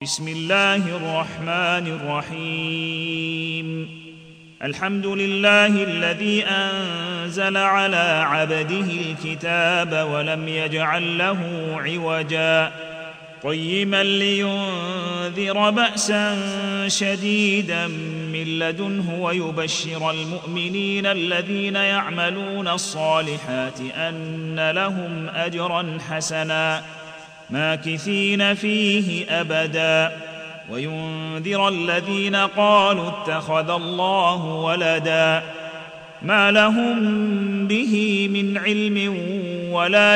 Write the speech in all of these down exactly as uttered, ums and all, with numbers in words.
بسم الله الرحمن الرحيم. الحمد لله الذي أنزل على عبده الكتاب ولم يجعل له عوجا قيما لينذر بأسا شديدا من لدنه ويبشر المؤمنين الذين يعملون الصالحات أن لهم أجرا حسنا ماكثين فيه أبدا وينذر الذين قالوا اتخذ الله ولدا ما لهم به من علم ولا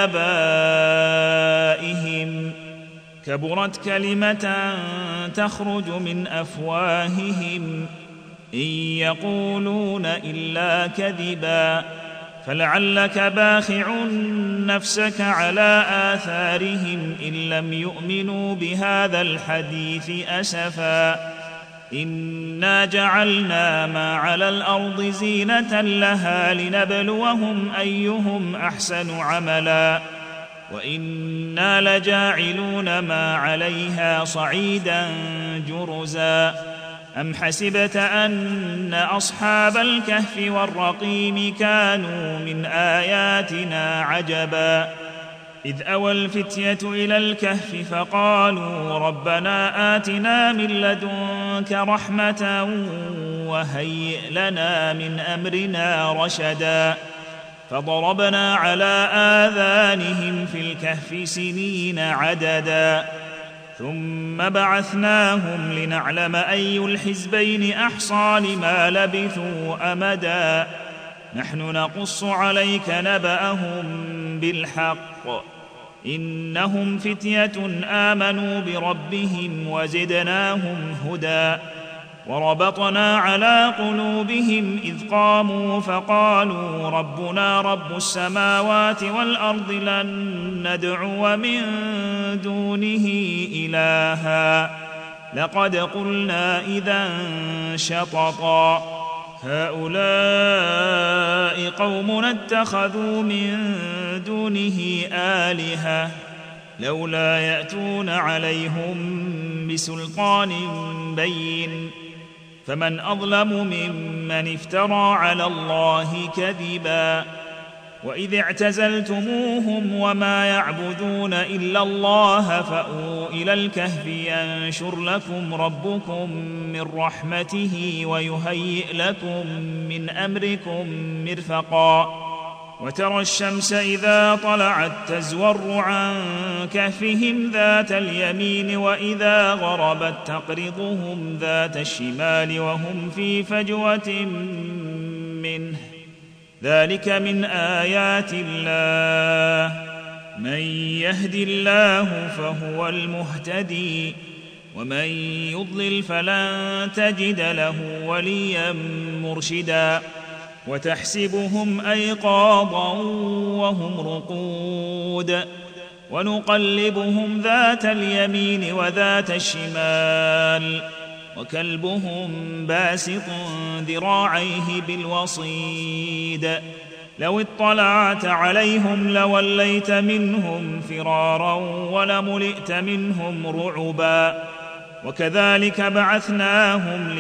لآبائهم كبرت كلمة تخرج من أفواههم إن يقولون إلا كذبا فلعلك باخع نفسك على آثارهم إن لم يؤمنوا بهذا الحديث أسفا إنا جعلنا ما على الأرض زينة لها لنبلوهم أيهم أحسن عملا وإنا لجاعلون ما عليها صعيدا جرزا أم حسبت أن أصحاب الكهف والرقيم كانوا من آياتنا عجبا إذ أوى الفتية إلى الكهف فقالوا ربنا آتنا من لدنك رحمة وهيئ لنا من أمرنا رشدا فضربنا على آذانهم في الكهف سنين عددا ثم بعثناهم لنعلم أي الحزبين أحصى لما لبثوا أمدا نحن نقص عليك نبأهم بالحق إنهم فتية آمنوا بربهم وزدناهم هدى وربطنا على قلوبهم إذ قاموا فقالوا ربنا رب السماوات والأرض لن ندعو من دونه إلها لقد قلنا إذا شططا هؤلاء قومنا اتخذوا من دونه آلهة لولا يأتون عليهم بسلطان بين فمن أظلم ممن افترى على الله كذبا وإذ اعتزلتموهم وما يعبدون إلا الله فأووا إلى الكهف ينشر لكم ربكم من رحمته ويهيئ لكم من أمركم مرفقا وترى الشمس إذا طلعت تزور عن كهفهم ذات اليمين وإذا غربت تقرضهم ذات الشمال وهم في فجوة منه ذلك من آيات الله من يهد الله فهو المهتدي ومن يضلل فلن تجد له وليا مرشدا وتحسبهم أيقاظا وهم رقود ونقلبهم ذات اليمين وذات الشمال وكلبهم باسط ذراعيه بالوصيد لو اطلعت عليهم لوليت منهم فرارا ولملئت منهم رعبا وكذلك بعثناهم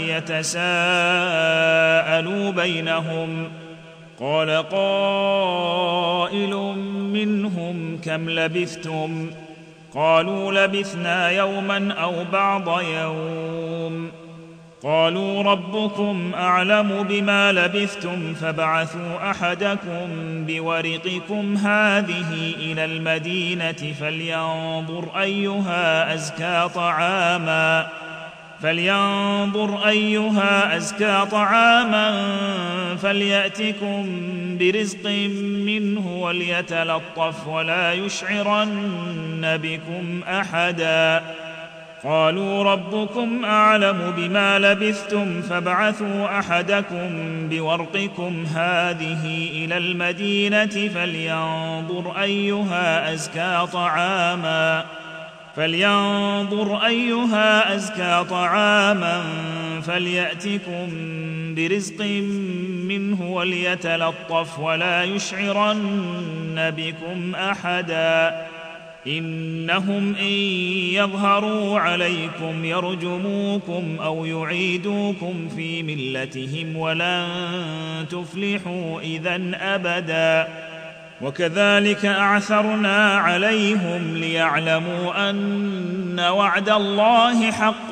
ليتساءلوا بينهم قال قائل منهم كم لبثتم قالوا لبثنا يوما أو بعض يوم قالوا ربكم أعلم بما لبثتم فابعثوا أحدكم بورقكم هذه إلى المدينة فلينظر أيها أزكى طعاما فلينظر أيها أزكى طعاما فليأتكم برزق منه وليتلطف ولا يشعرن بكم أحدا قالوا ربكم أعلم بما لبثتم فابعثوا أحدكم بورقكم هذه إلى المدينة فلينظر أيها أزكى طعاما فلينظر أيها أزكى طعاما فليأتكم برزق منه وليتلطف ولا يشعرن بكم أحدا إنهم إن يظهروا عليكم يرجموكم أو يعيدوكم في ملتهم ولن تفلحوا إذن أبدا. وكذلك أعثرنا عليهم ليعلموا أن وعد الله حق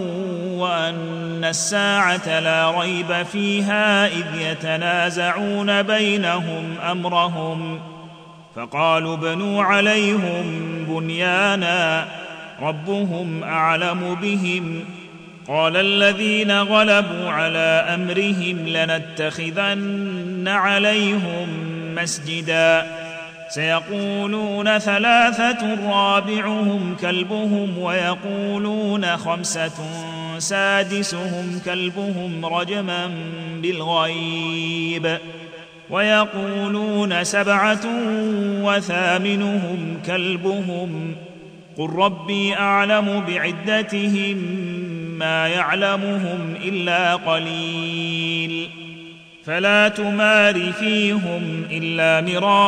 وأن الساعة لا ريب فيها إذ يتنازعون بينهم أمرهم فقالوا ابنوا عليهم بنيانا ربهم أعلم بهم قال الذين غلبوا على أمرهم لنتخذن عليهم مسجدا سيقولون ثلاثة رابعهم كلبهم ويقولون خمسة سادسهم كلبهم رجما بالغيب ويقولون سبعة وثامنهم كلبهم قل ربي أعلم بعدتهم ما يعلمهم إلا قليل فلا تمار فيهم إلا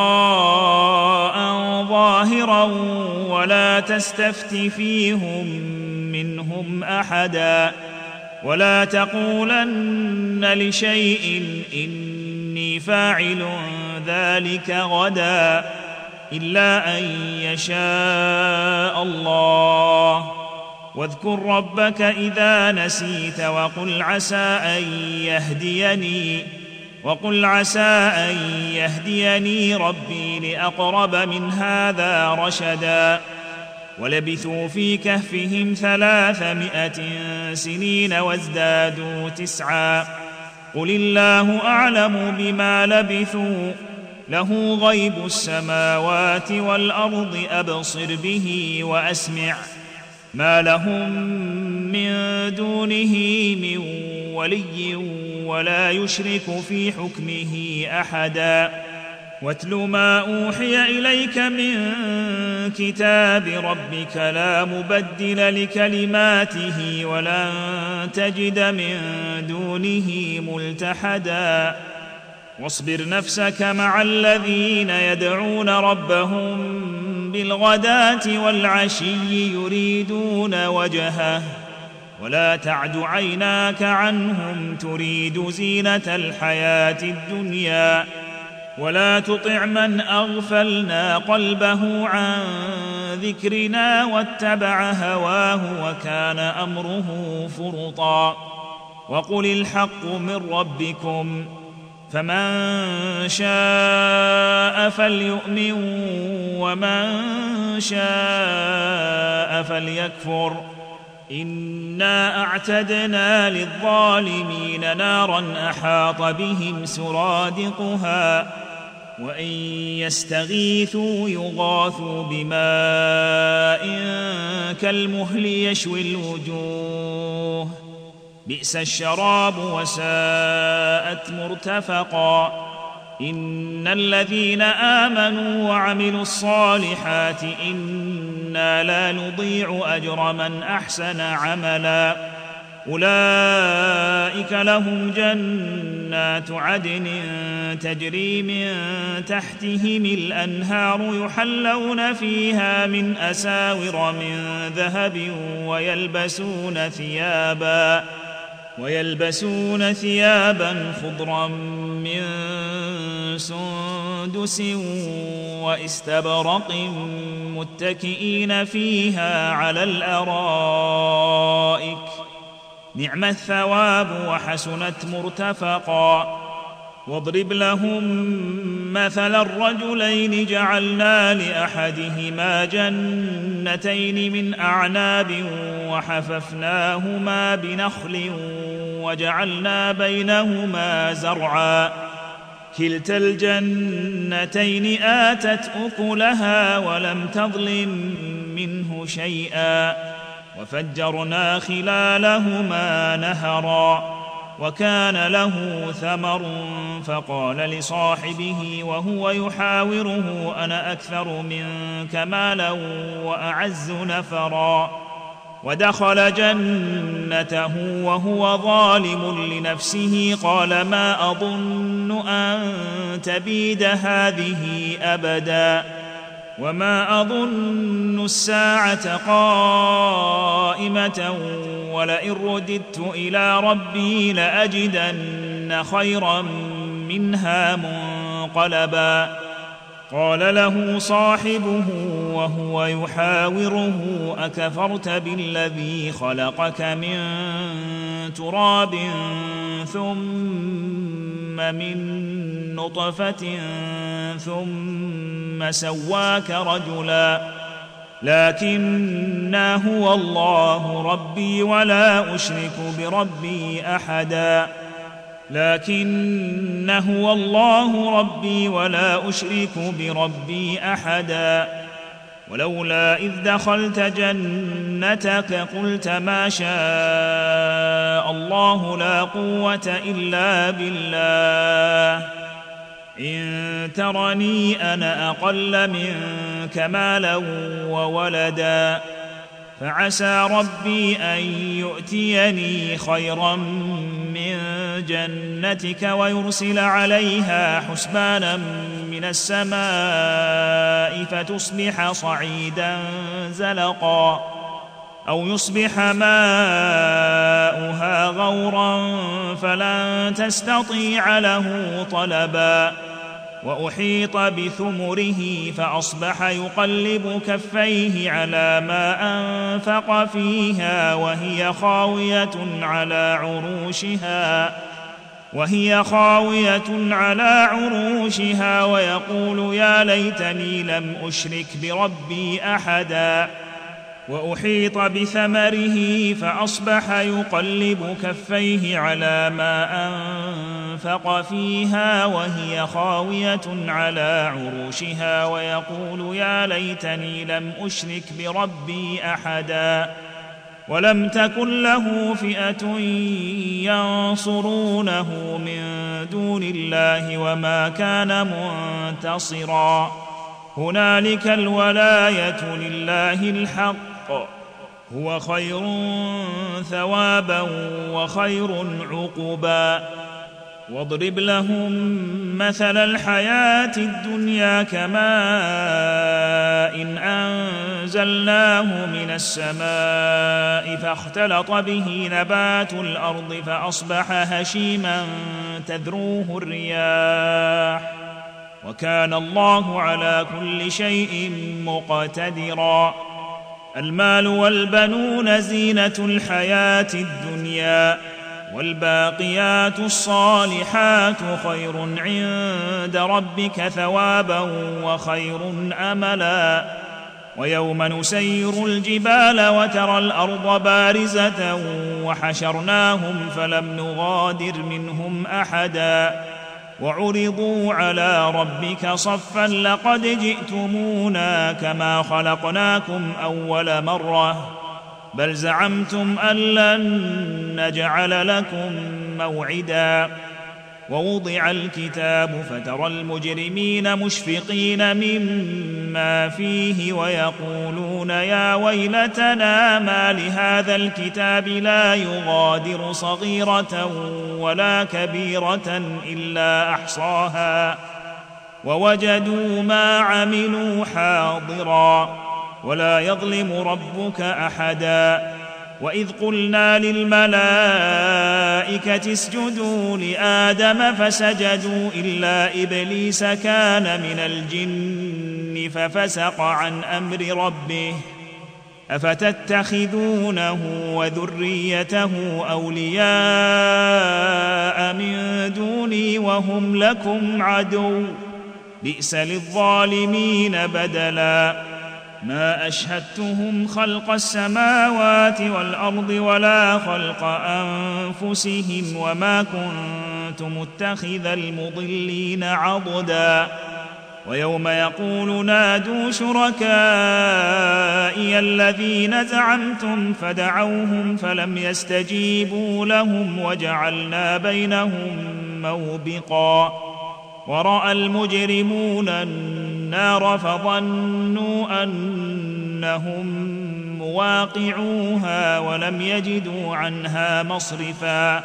مراء ظاهرا ولا تستفت فيهم منهم أحدا ولا تقولن لشيء إني فاعل ذلك غدا إلا أن يشاء الله واذكر ربك إذا نسيت وقل عسى أن يهديني وقل عسى أن يهديني ربي لأقرب من هذا رشدا ولبثوا في كهفهم ثلاثمائة سنين وازدادوا تسعا قل الله أعلم بما لبثوا له غيب السماوات والأرض أبصر به وأسمع ما لهم من دونه من ولي ولا يشرك في حكمه أحدا واتل ما أوحي إليك من كتاب ربك لا مبدل لكلماته ولن تجد من دونه ملتحدا واصبر نفسك مع الذين يدعون ربهم بالغداة والعشي يريدون وجهه ولا تعد عيناك عنهم تريد زينة الحياة الدنيا ولا تطع من أغفلنا قلبه عن ذكرنا واتبع هواه وكان أمره فرطا وقل الحق من ربكم فمن شاء فليؤمن ومن شاء فليكفر إنا أعتدنا للظالمين نارا أحاط بهم سرادقها وإن يستغيثوا يغاثوا بماء كالمهل يشوي الوجوه بئس الشراب وساءت مرتفقا إن الذين آمنوا وعملوا الصالحات إنا لا نضيع أجر من أحسن عملا أولئك لهم جنات عدن تجري من تحتهم الأنهار يحلون فيها من أساور من ذهب ويلبسون ثيابا ويلبسون ثيابا خضرا من سندس واستبرق متكئين فيها على الأرائك نعم الثواب وحسنت مرتفقا واضرب لهم مثل الرجلين جعلنا لأحدهما جنتين من أعناب وحففناهما بنخل وجعلنا بينهما زرعا كلتا الجنتين آتت أكلها ولم تظلم منه شيئا وفجرنا خلالهما نهرا وكان له ثمر فقال لصاحبه وهو يحاوره أنا أكثر منك مالا وأعز نفرا ودخل جنته وهو ظالم لنفسه قال ما أظن أن تبيد هذه أبدا وما أظن الساعة قائمة ولئن رددت إلى ربي لأجدن خيرا منها منقلبا. قال له صاحبه وهو يحاوره أكفرت بالذي خلقك من تراب ثم من نطفة ثم سواك رجلا لكن هو الله ربي ولا أشرك بربي أحدا لكن هو الله ربي ولا أشرك بربي أحدا ولولا إذ دخلت جنتك قلت ما شاء الله لا قوة إلا بالله إن ترني أنا أقل منك مالا وولدا فعسى ربي أن يؤتيني خيرا من جنتك ويرسل عليها حسبانا من السماء فتصبح صعيدا زلقا أو يصبح ماؤها غورا فلن تستطيع له طلبا وأحيط بثمره فأصبح يقلب كفيه على ما أنفق فيها وهي خاوية على عروشها وهي خاوية على عروشها ويقول يا ليتني لم أشرك بربي أحدا وأحيط بثمره فأصبح يقلب كفيه على ما أنفق فيها وهي خاوية على عروشها ويقول يا ليتني لم أشرك بربي أحدا ولم تكن له فئة ينصرونه من دون الله وما كان منتصرا هنالك الولاية لله الحق هو خير ثوابا وخير عقبا واضرب لهم مثل الحياة الدنيا كماء إن أنزلناه من السماء فاختلط به نبات الأرض فأصبح هشيما تذروه الرياح وكان الله على كل شيء مقتدرا المال والبنون زينة الحياة الدنيا والباقيات الصالحات خير عند ربك ثوابا وخير أملا ويوم نسير الجبال وترى الأرض بارزة وحشرناهم فلم نغادر منهم أحدا وعرضوا على ربك صفا لقد جئتمونا كما خلقناكم أول مرة بل زعمتم أن لن نجعل لكم موعدا ووضع الكتاب فترى المجرمين مشفقين مما فيه ويقولون يا ويلتنا ما لهذا الكتاب لا يغادر صغيرة ولا كبيرة إلا أحصاها ووجدوا ما عملوا حاضرا ولا يظلم ربك أحدا وإذ قلنا للملائكة اسجدوا لآدم فسجدوا إلا إبليس كان من الجن ففسق عن أمر ربه أفتتخذونه وذريته أولياء من دوني وهم لكم عدو بئس للظالمين بدلا ما أشهدتهم خلق السماوات والأرض ولا خلق أنفسهم وما كنت متخذ المضلين عضدا ويوم يقول نادوا شركائي الذين زعمتم فدعوهم فلم يستجيبوا لهم وجعلنا بينهم موبقا ورأى المجرمون النار فظنوا أنهم مواقعوها ولم يجدوا عنها مصرفا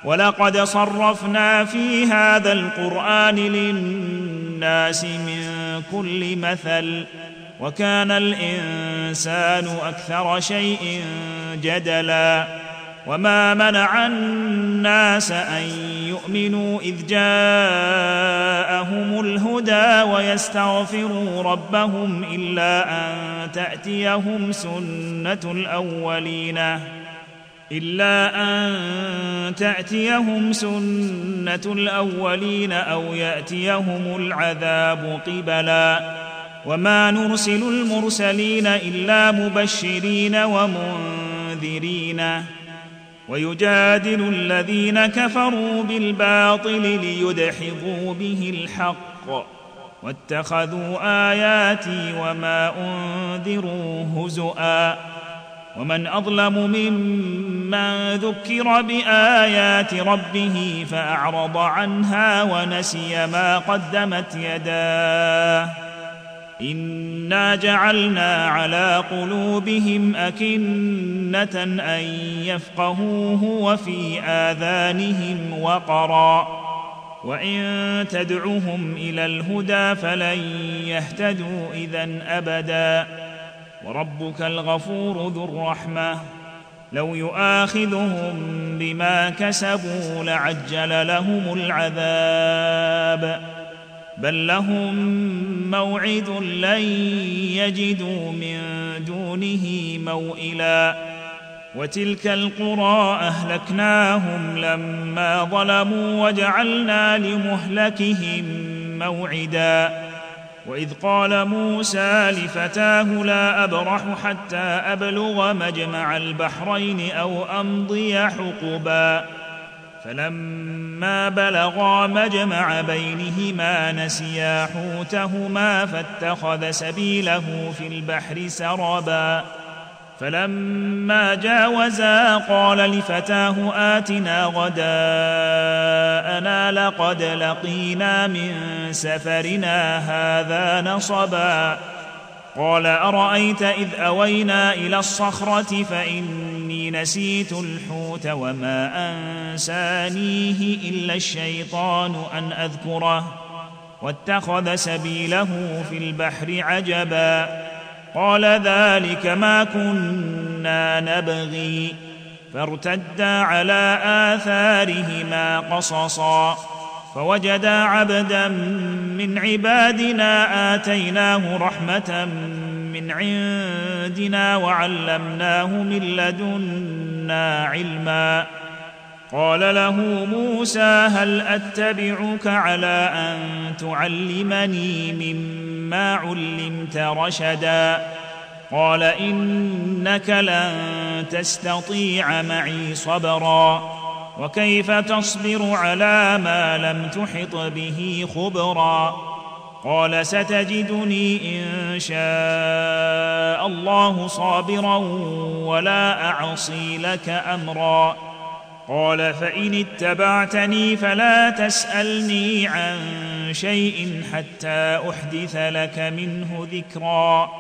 ولقد صرفنا في هذا القرآن للناس من كل مثل وكان الإنسان أكثر شيء جدلا وما منع الناس أن يؤمنوا إذ جاءهم الهدى ويستغفروا ربهم إلا أن تأتيهم سنة الأولين إلا أن تأتيهم سنة الأولين أو يأتيهم العذاب قبلا وما نرسل المرسلين إلا مبشرين ومنذرين ويجادل الذين كفروا بالباطل ليدحضوا به الحق واتخذوا آياتي وما أنذروا هزؤا ومن أظلم ممن ذكر بآيات ربه فأعرض عنها ونسي ما قدمت يداه إنا جعلنا على قلوبهم أكنة أن يفقهوه وفي آذانهم وقرا وإن تدعهم إلى الهدى فلن يهتدوا إذن أبدا وربك الغفور ذو الرحمة لو يؤاخذهم بما كسبوا لعجل لهم العذاب بل لهم موعد لن يجدوا من دونه موئلا وتلك القرى أهلكناهم لما ظلموا وجعلنا لمهلكهم موعدا وإذ قال موسى لفتاه لا أبرح حتى أبلغ مجمع البحرين أو أمضي حقبا فلما بلغا مجمع بينهما نسيا حوتهما فاتخذ سبيله في البحر سربا فلما جاوزا قال لفتاه آتنا غداءنا لقد لقينا من سفرنا هذا نصبا قال أرأيت إذ أوينا إلى الصخرة فإني نسيت الحوت وما أنسانيه إلا الشيطان أن أذكره واتخذ سبيله في البحر عجبا قال ذلك ما كنا نبغي فارتدا على آثارهما قصصا فوجدا عبدا من عبادنا آتيناه رحمة من عندنا وعلمناه من لدنا علما قال له موسى هل أتبعك على أن تعلمني مما علمت رشدا قال إنك لن تستطيع معي صبرا وكيف تصبر على ما لم تحط به خبرا قال ستجدني إن شاء الله صابرا ولا أعصي لك أمرا قال فإن اتبعتني فلا تسألني عن شيء حتى أحدث لك منه ذكرا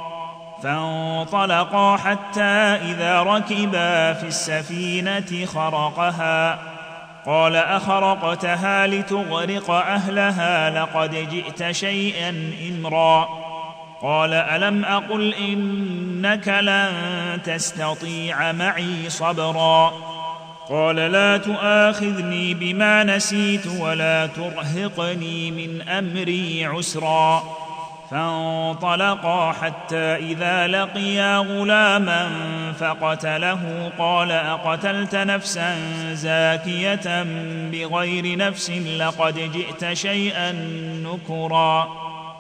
فانطلقا حتى إذا ركبا في السفينة خرقها قال أخرقتها لتغرق أهلها لقد جئت شيئا إمرا قال ألم أقل إنك لن تستطيع معي صبرا قال لا تؤاخذني بما نسيت ولا ترهقني من أمري عسرا فانطلقا حتى إذا لقيا غلاما فقتله قال أقتلت نفسا زاكية بغير نفس لقد جئت شيئا نكرا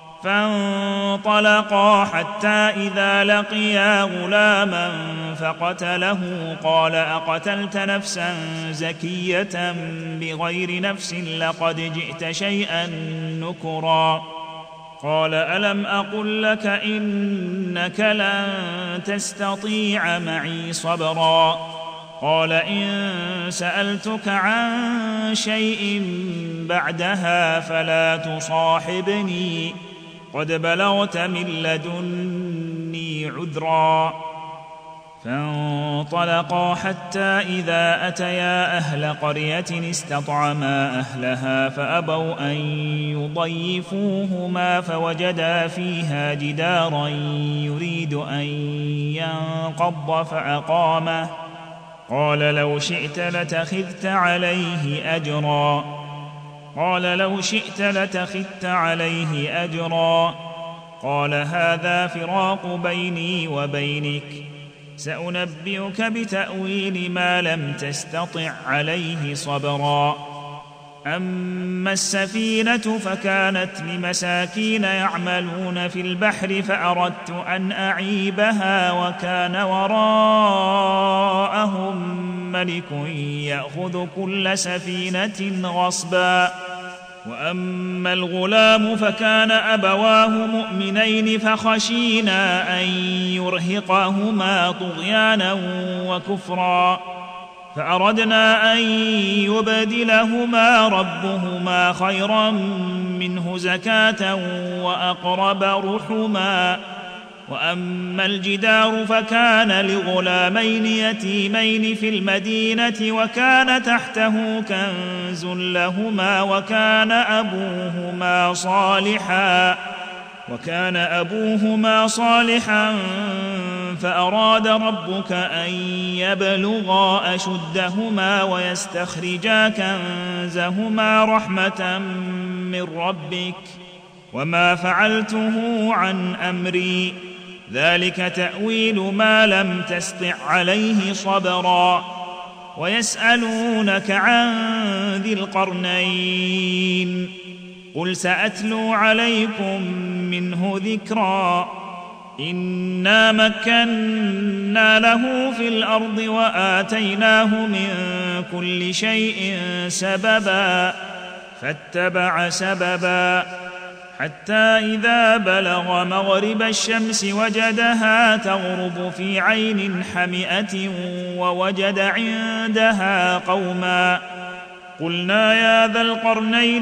فانطلقا حتى إذا لقيا غلاما فقتله قال أقتلت نفسا زكية بغير نفس لقد جئت شيئا نكرا قال ألم أقل لك إنك لن تستطيع معي صبرا قال إن سألتك عن شيء بعدها فلا تصاحبني قد بلغت من لدني عذرا فانطلقا حتى إذا أتيا أهل قرية استطعما أهلها فأبوا أن يضيفوهما فوجدا فيها جدارا يريد أن ينقض فأقامه قال لو شئت لاتخذت عليه أجرا قال لو شئت لاتخذت عليه أجرا قال هذا فراق بيني وبينك سأنبئك بتأويل ما لم تستطع عليه صبرا أما السفينة فكانت لمساكين يعملون في البحر فأردت أن أعيبها وكان وراءهم ملك يأخذ كل سفينة غصبا وأما الغلام فكان أبواه مؤمنين فخشينا أن يرهقهما طغيانا وكفرا فأردنا أن يبدلهما ربهما خيرا منه زكاة وأقرب رحما وأما الجدار فكان لغلامين يتيمين في المدينة وكان تحته كنز لهما وكان أبوهما صالحا وكان أبوهما صالحا فأراد ربك أن يبلغا أشدهما ويستخرجا كنزهما رحمة من ربك وما فعلته عن أمري ذلك تأويل ما لم تسطع عليه صبرا ويسألونك عن ذي القرنين قل سأتلو عليكم منه ذكرا إنا مكنا له في الأرض وآتيناه من كل شيء سببا فاتبع سببا حتى إذا بلغ مغرب الشمس وجدها تغرب في عين حمئة ووجد عندها قوما قلنا يا ذا القرنين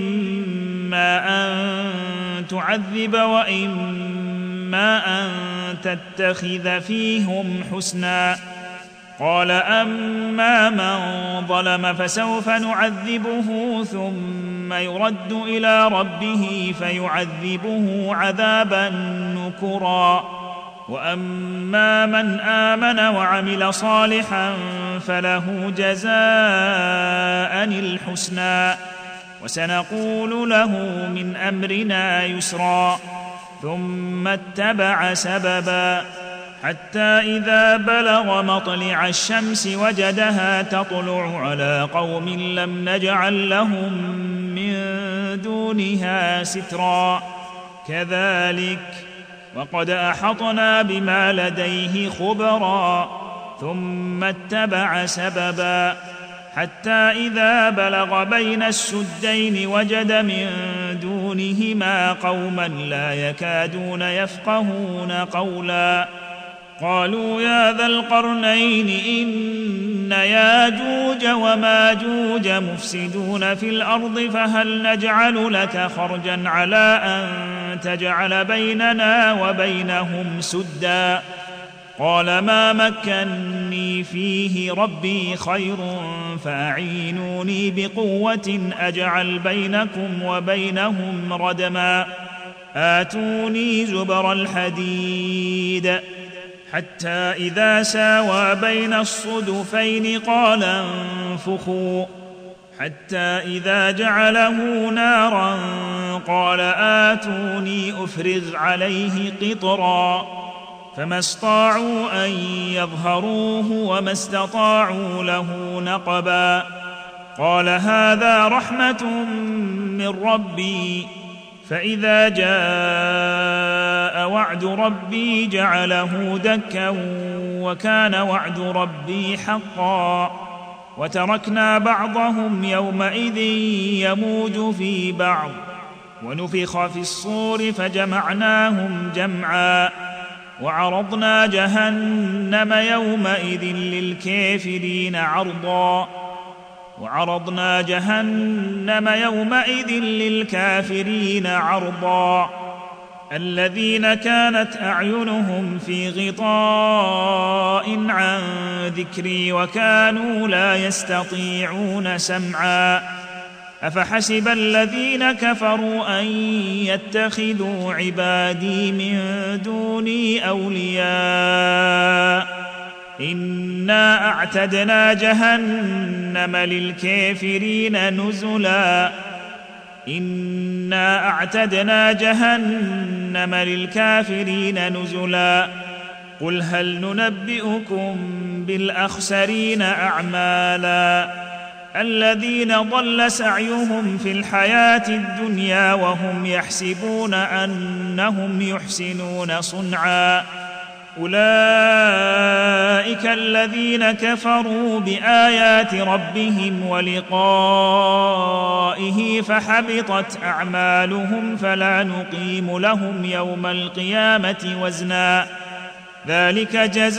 إما أن تعذب وإما أن تتخذ فيهم حسنا قال أما من ظلم فسوف نعذبه ثم يرد إلى ربه فيعذبه عذابا نكرا وأما من آمن وعمل صالحا فله جزاء الحسنى وسنقول له من أمرنا يسرا ثم اتبع سببا حتى إذا بلغ مطلع الشمس وجدها تطلع على قوم لم نجعل لهم من دونها سترا كذلك وقد أحطنا بما لديه خبرا ثم اتبع سببا حتى إذا بلغ بين السدين وجد من دونهما قوما لا يكادون يفقهون قولا قالوا يا ذا القرنين إن ياجوج وماجوج مفسدون في الأرض فهل نجعل لك خرجا على أن تجعل بيننا وبينهم سدا قال ما مكني فيه ربي خير فأعينوني بقوة أجعل بينكم وبينهم ردما آتوني زبر الحديد حتى إذا ساوى بين الصدفين قال انفخوا حتى إذا جعله نارا قال آتوني أفرغ عليه قطرا فما استطاعوا أن يظهروه وما استطاعوا له نقبا قال هذا رحمة من ربي فإذا جاء وعد ربي جعله دكا وكان وعد ربي حقا وتركنا بعضهم يومئذ يموج في بعض ونفخ في الصور فجمعناهم جمعا وعرضنا جهنم يومئذ للكافرين عرضا وعرضنا جهنم يومئذ للكافرين عرضا الذين كانت أعينهم في غطاء عن ذكري وكانوا لا يستطيعون سمعا أفحسب الذين كفروا أن يتخذوا عبادي من دوني أولياء إنا أعتدنا جهنم للكافرين نزلا إنا أعتدنا جهنم للكافرين نزلا قل هل ننبئكم بالأخسرين أعمالا الذين ضل سعيهم في الحياة الدنيا وهم يحسبون أنهم يحسنون صنعا أولئك الذين كفروا بآيات ربهم ولقائه فحبطت أعمالهم فلا نقيم لهم يوم القيامة وزنا ذلك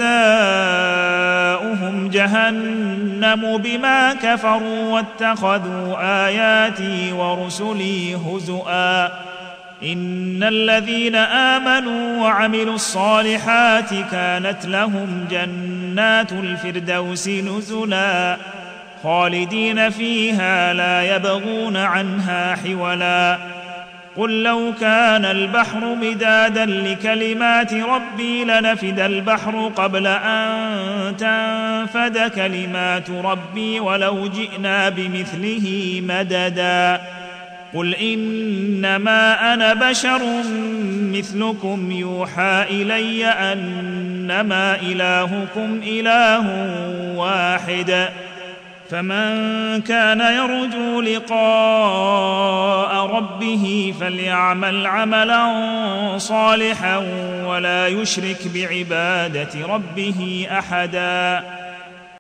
جزاؤهم جهنم بما كفروا واتخذوا آياتي ورسلي هزؤا إن الذين آمنوا وعملوا الصالحات كانت لهم جنات الفردوس نزلا خالدين فيها لا يبغون عنها حولا قل لو كان البحر مدادا لكلمات ربي لنفد البحر قبل أن تنفد كلمات ربي ولو جئنا بمثله مددا قل إنما أنا بشر مثلكم يوحى إلي أنما إلهكم إله واحد فمن كان يرجو لقاء ربه فليعمل عملا صالحا ولا يشرك بعبادة ربه أحدا